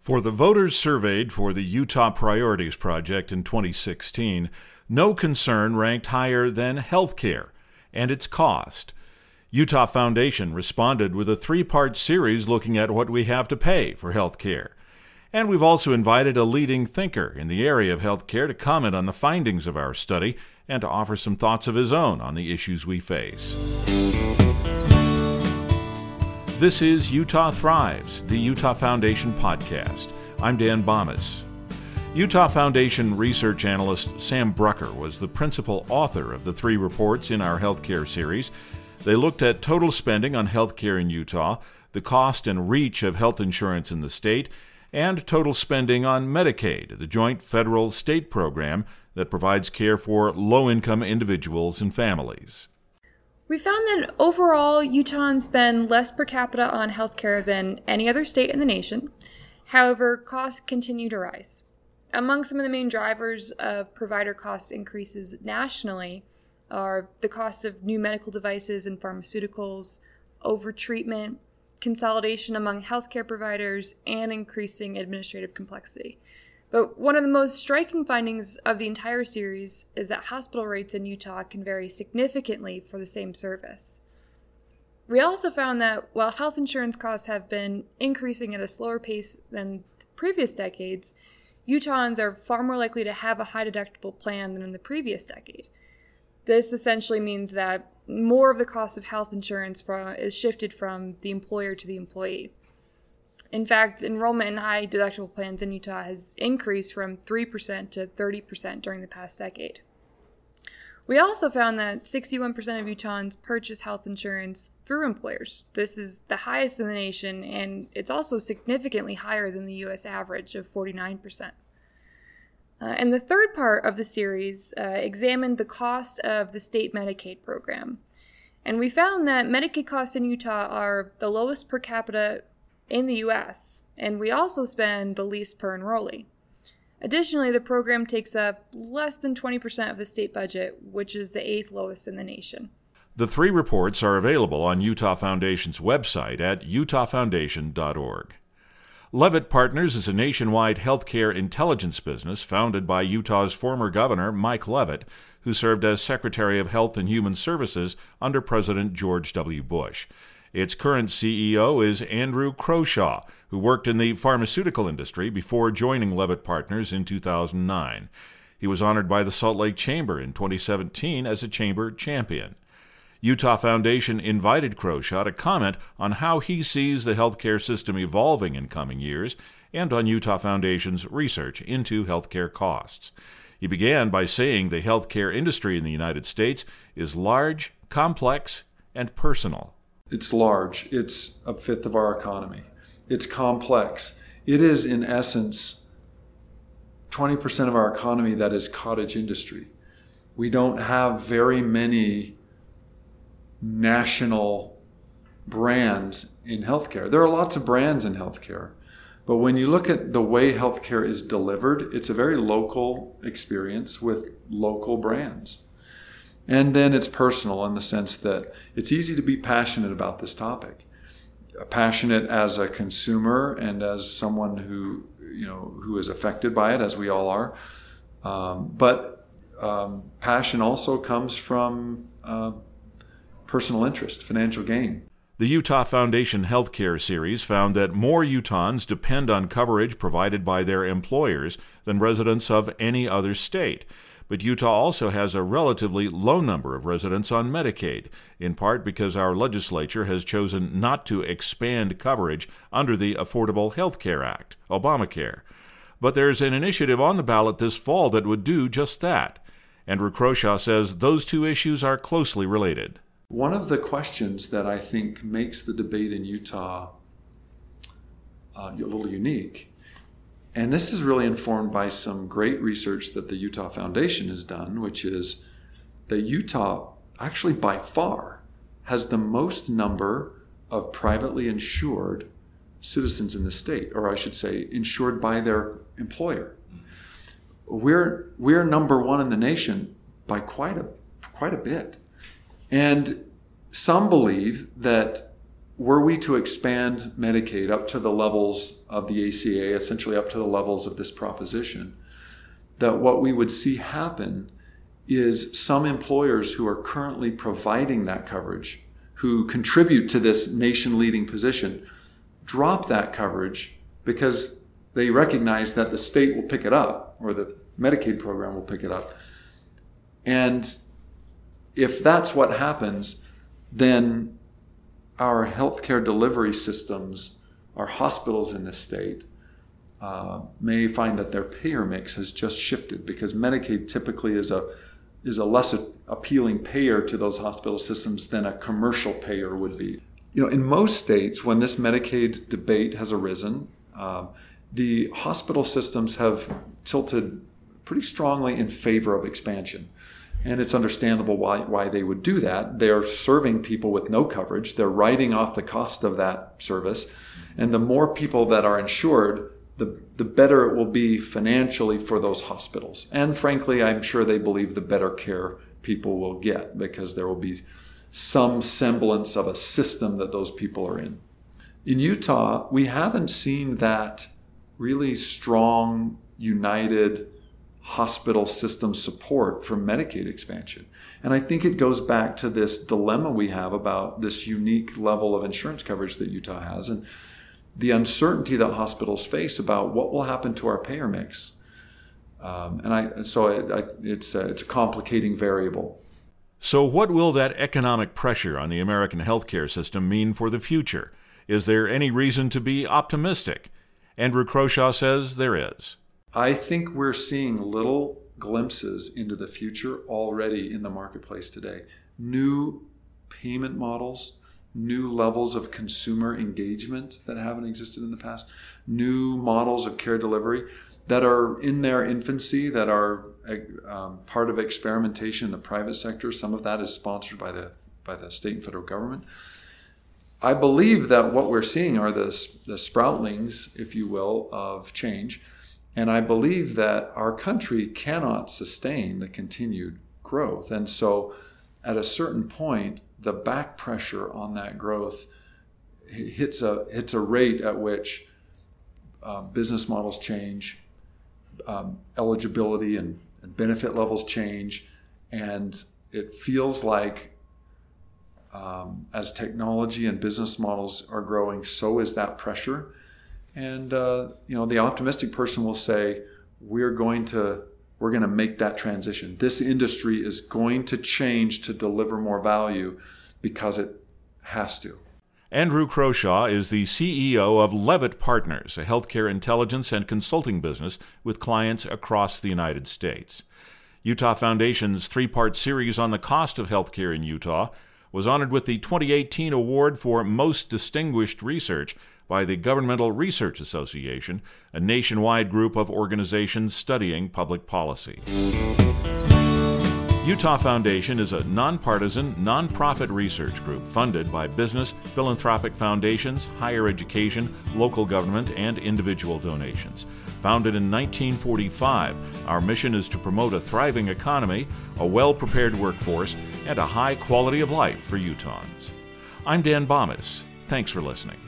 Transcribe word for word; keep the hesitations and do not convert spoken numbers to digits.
For the voters surveyed for the Utah Priorities Project in twenty sixteen, no concern ranked higher than healthcare and its cost. Utah Foundation responded with a three-part series looking at what we have to pay for healthcare. And we've also invited a leading thinker in the area of healthcare to comment on the findings of our study and to offer some thoughts of his own on the issues we face. This is Utah Thrives, the Utah Foundation podcast. I'm Dan Bomas. Utah Foundation research analyst Sam Brucker was the principal author of the three reports in our healthcare series. They looked at total spending on healthcare in Utah, the cost and reach of health insurance in the state, and total spending on Medicaid, the joint federal-state program that provides care for low-income individuals and families. We found that overall, Utahns spend less per capita on healthcare than any other state in the nation. However, costs continue to rise. Among some of the main drivers of provider cost increases nationally are the cost of new medical devices and pharmaceuticals, overtreatment, consolidation among healthcare providers, and increasing administrative complexity. But one of the most striking findings of the entire series is that hospital rates in Utah can vary significantly for the same service. We also found that while health insurance costs have been increasing at a slower pace than previous decades, Utahns are far more likely to have a high deductible plan than in the previous decade. This essentially means that more of the cost of health insurance is shifted from the employer to the employee. In fact, enrollment in high deductible plans in Utah has increased from three percent to thirty percent during the past decade. We also found that sixty-one percent of Utahns purchase health insurance through employers. This is the highest in the nation, and it's also significantly higher than the U S average of forty-nine percent. Uh, and the third part of the series uh, examined the cost of the state Medicaid program. And we found that Medicaid costs in Utah are the lowest per capita in the U S, and we also spend the least per enrollee. Additionally, the program takes up less than twenty percent of the state budget, which is the eighth lowest in the nation. The three reports are available on Utah Foundation's website at utah foundation dot org. Levitt Partners is a nationwide healthcare intelligence business founded by Utah's former governor, Mike Levitt, who served as Secretary of Health and Human Services under President George W. Bush. Its current C E O is Andrew Croshaw, who worked in the pharmaceutical industry before joining Levitt Partners in two thousand nine. He was honored by the Salt Lake Chamber in twenty seventeen as a Chamber champion. Utah Foundation invited Croshaw to comment on how he sees the healthcare system evolving in coming years and on Utah Foundation's research into healthcare costs. He began by saying the healthcare industry in the United States is large, complex, and personal. It's large. It's a fifth of our economy. It's complex. It is, in essence, twenty percent of our economy that is cottage industry. We don't have very many national brands in healthcare. There are lots of brands in healthcare, but when you look at the way healthcare is delivered, it's a very local experience with local brands. And then it's personal in the sense that it's easy to be passionate about this topic. Passionate as a consumer and as someone who, you know, who is affected by it, as we all are. Um, but um, passion also comes from uh, personal interest, financial gain. The Utah Foundation Healthcare Series found that more Utahns depend on coverage provided by their employers than residents of any other state. But Utah also has a relatively low number of residents on Medicaid, in part because our legislature has chosen not to expand coverage under the Affordable Health Care Act, Obamacare. But there's an initiative on the ballot this fall that would do just that. Andrew Croshaw says those two issues are closely related. One of the questions that I think makes the debate in Utah uh, a little unique, and this is really informed by some great research that the Utah Foundation has done, which is that Utah actually by far has the most number of privately insured citizens in the state, or I should say insured by their employer. We're we're number one in the nation by quite a quite a bit. And some believe that were we to expand Medicaid up to the levels of the A C A, essentially up to the levels of this proposition, that what we would see happen is some employers who are currently providing that coverage, who contribute to this nation-leading position, drop that coverage because they recognize that the state will pick it up, or the Medicaid program will pick it up. And if that's what happens, then our healthcare delivery systems, our hospitals in this state, uh, may find that their payer mix has just shifted, because Medicaid typically is a is a less appealing payer to those hospital systems than a commercial payer would be. You know, in most states, when this Medicaid debate has arisen, uh, the hospital systems have tilted pretty strongly in favor of expansion. And it's understandable why, why they would do that. They're serving people with no coverage. They're writing off the cost of that service. And the more people that are insured, the, the better it will be financially for those hospitals. And frankly, I'm sure they believe the better care people will get, because there will be some semblance of a system that those people are in. In Utah, we haven't seen that really strong, united hospital system support for Medicaid expansion. And I think it goes back to this dilemma we have about this unique level of insurance coverage that Utah has, and the uncertainty that hospitals face about what will happen to our payer mix. Um, and I, so it, I, it's, a, it's a complicating variable. So what will that economic pressure on the American healthcare system mean for the future? Is there any reason to be optimistic? Andrew Croshaw says there is. I think we're seeing little glimpses into the future already in the marketplace today. New payment models, new levels of consumer engagement that haven't existed in the past, new models of care delivery that are in their infancy, that are um, part of experimentation in the private sector. Some of that is sponsored by the by the state and federal government. I believe that what we're seeing are the, the sproutlings, if you will, of change. And I believe that our country cannot sustain the continued growth. And so at a certain point, the back pressure on that growth hits a hits a rate at which uh, business models change, um, eligibility and, and benefit levels change, and it feels like um, as technology and business models are growing, so is that pressure. And uh, you know, the optimistic person will say, we're going to we're going to make that transition. This industry is going to change to deliver more value because it has to. Andrew Croshaw is the C E O of Levitt Partners, a healthcare intelligence and consulting business with clients across the United States. Utah Foundation's three-part series on the cost of healthcare in Utah was honored with the twenty eighteen Award for Most Distinguished Research by the Governmental Research Association, a nationwide group of organizations studying public policy. Utah Foundation is a nonpartisan, nonprofit research group funded by business, philanthropic foundations, higher education, local government, and individual donations. Founded in nineteen forty-five, our mission is to promote a thriving economy, a well-prepared workforce, and a high quality of life for Utahns. I'm Dan Bomis. Thanks for listening.